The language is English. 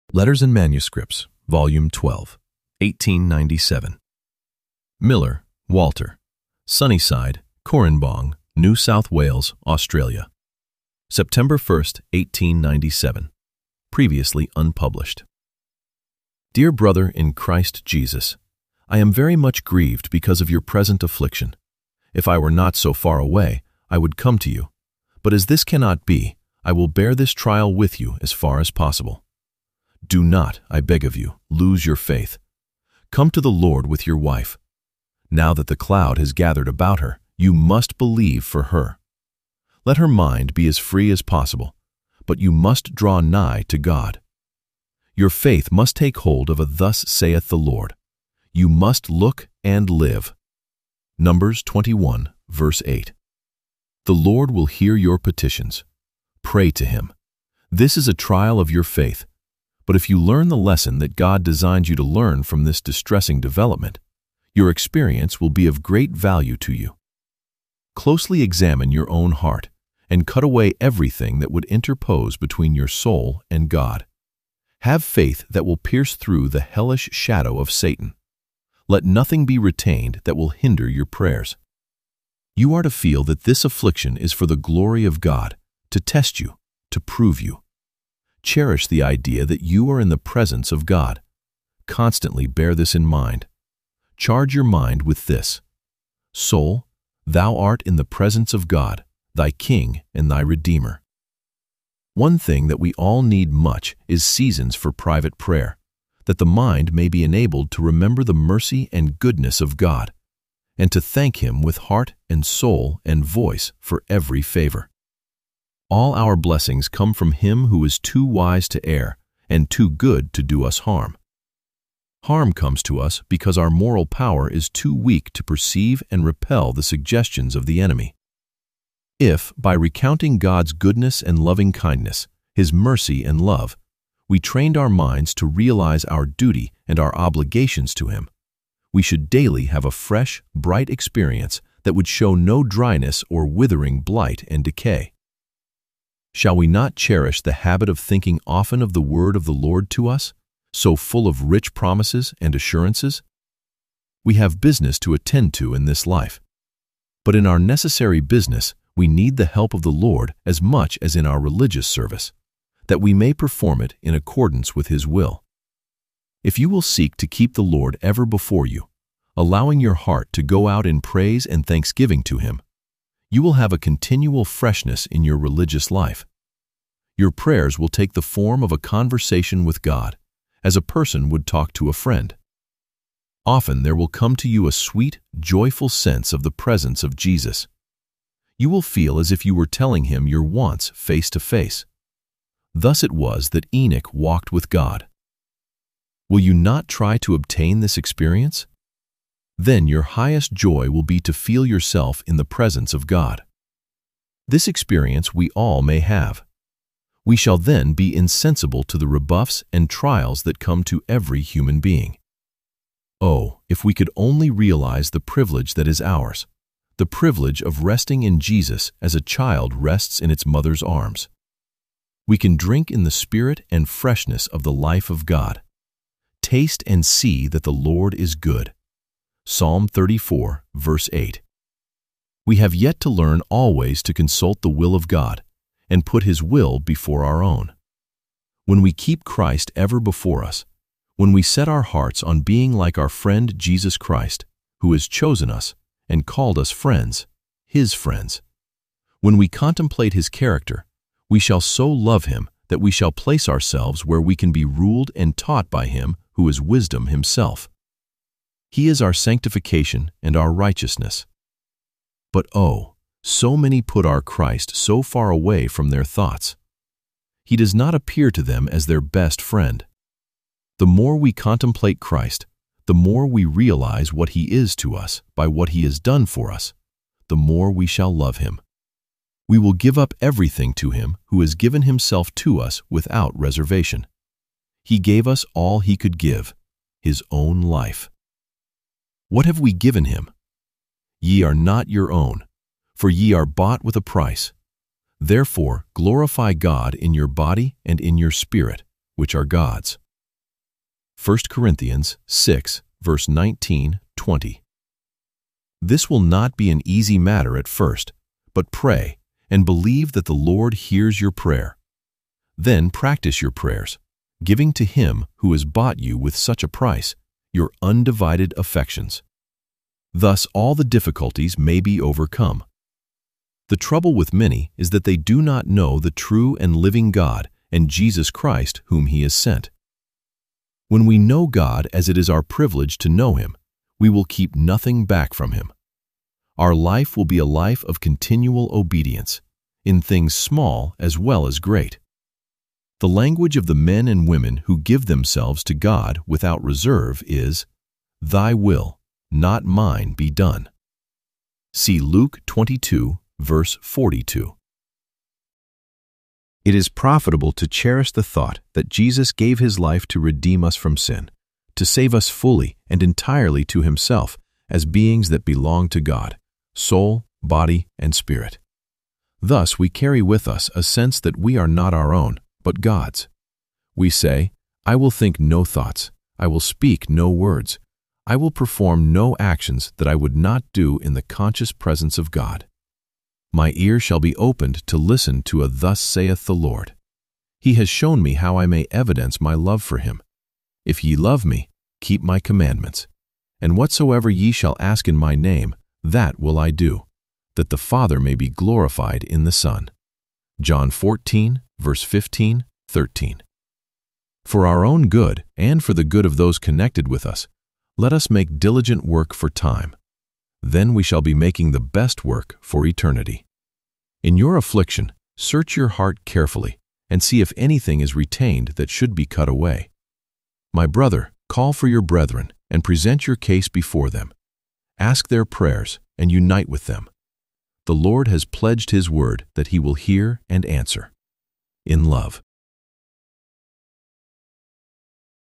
Letters and Manuscripts, Volume 12, 1897. Miller, Walter. Sunnyside, Corranbong, New South Wales, Australia. September 1st, 1897. Previously unpublished. Dear brother in Christ Jesus, I am very much grieved because of your present affliction. If I were not so far away, I would come to you. But as this cannot be, I will bear this trial with you as far as possible. Do not, I beg of you, lose your faith. Come to the Lord with your wife. Now that the cloud has gathered about her, you must believe for her. Let her mind be as free as possible, but you must draw nigh to God. Your faith must take hold of a "Thus saith the Lord." You must look and live. Numbers 21, verse 8. The Lord will hear your petitions. Pray to Him. This is a trial of your faith. But if you learn the lesson that God designed you to learn from this distressing development, your experience will be of great value to you. Closely examine your own heart and cut away everything that would interpose between your soul and God. Have faith that will pierce through the hellish shadow of Satan. Let nothing be retained that will hinder your prayers. You are to feel that this affliction is for the glory of God, to test you, to prove you. Cherish the idea that you are in the presence of God. Constantly bear this in mind. Charge your mind with this: Soul, thou art in the presence of God, thy King and thy Redeemer. One thing that we all need much is seasons for private prayer, that the mind may be enabled to remember the mercy and goodness of God, and to thank Him with heart and soul and voice for every favor. All our blessings come from Him who is too wise to err and too good to do us harm. Harm comes to us because our moral power is too weak to perceive and repel the suggestions of the enemy. If, by recounting God's goodness and loving kindness, His mercy and love, we trained our minds to realize our duty and our obligations to Him, we should daily have a fresh, bright experience that would show no dryness or withering blight and decay. Shall we not cherish the habit of thinking often of the word of the Lord to us, so full of rich promises and assurances? We have business to attend to in this life. But in our necessary business, we need the help of the Lord as much as in our religious service, that we may perform it in accordance with His will. If you will seek to keep the Lord ever before you, allowing your heart to go out in praise and thanksgiving to Him, you will have a continual freshness in your religious life. Your prayers will take the form of a conversation with God, as a person would talk to a friend. Often there will come to you a sweet, joyful sense of the presence of Jesus. You will feel as if you were telling Him your wants face to face. Thus it was that Enoch walked with God. Will you not try to obtain this experience? Then your highest joy will be to feel yourself in the presence of God. This experience we all may have. We shall then be insensible to the rebuffs and trials that come to every human being. Oh, if we could only realize the privilege that is ours, the privilege of resting in Jesus as a child rests in its mother's arms. We can drink in the spirit and freshness of the life of God. Taste and see that the Lord is good. Psalm 34, verse 8. We have yet to learn always to consult the will of God and put His will before our own. When we keep Christ ever before us, when we set our hearts on being like our friend Jesus Christ, who has chosen us and called us friends, His friends, when we contemplate His character, we shall so love Him that we shall place ourselves where we can be ruled and taught by Him who is wisdom Himself. He is our sanctification and our righteousness. But oh, so many put our Christ so far away from their thoughts. He does not appear to them as their best friend. The more we contemplate Christ, the more we realize what He is to us by what He has done for us, the more we shall love Him. We will give up everything to Him who has given Himself to us without reservation. He gave us all He could give, His own life. What have we given Him? Ye are not your own, for ye are bought with a price. Therefore glorify God in your body and in your spirit, which are God's. 1 Corinthians 6, verse 19, 20. This will not be an easy matter at first, but pray and believe that the Lord hears your prayer. Then practice your prayers, giving to Him who has bought you with such a price your undivided affections. Thus all the difficulties may be overcome. The trouble with many is that they do not know the true and living God and Jesus Christ whom He has sent. When we know God as it is our privilege to know Him, we will keep nothing back from Him. Our life will be a life of continual obedience, in things small as well as great. The language of the men and women who give themselves to God without reserve is, "Thy will, not mine, be done." See Luke 22, verse 42. It is profitable to cherish the thought that Jesus gave His life to redeem us from sin, to save us fully and entirely to Himself as beings that belong to God, soul, body, and spirit. Thus we carry with us a sense that we are not our own, but God's. We say, "I will think no thoughts, I will speak no words, I will perform no actions that I would not do in the conscious presence of God. My ear shall be opened to listen to a thus saith the Lord. He has shown me how I may evidence my love for Him. If ye love me, keep my commandments. And whatsoever ye shall ask in my name, that will I do, that the Father may be glorified in the Son." John 14, verse 15, 13. For our own good and for the good of those connected with us, let us make diligent work for time. Then we shall be making the best work for eternity. In your affliction, search your heart carefully and see if anything is retained that should be cut away. My brother, call for your brethren and present your case before them. Ask their prayers and unite with them. The Lord has pledged His word that He will hear and answer. In love.